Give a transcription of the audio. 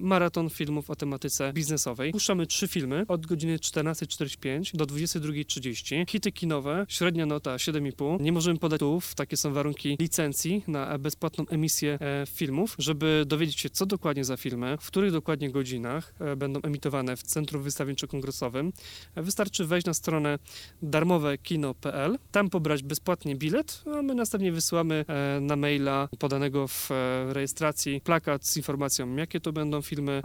maraton filmów o tematyce biznesowej. Puszczamy 3 filmy od godziny 14:45 do 22:30. Hity kinowe, średnia nota 7,5. Nie możemy podać tytułów, takie są warunki licencji na bezpłatną emisję filmów. Żeby dowiedzieć się, co dokładnie za filmy, w których dokładnie godzinach będą emitowane w Centrum Wystawienczo-Kongresowym, wystarczy wejść na stronę darmowekino.pl, tam pobrać bezpłatnie bilet, a my następnie wysyłamy na maila podanego w rejestracji plakat z informacją, jakie to będą filmy,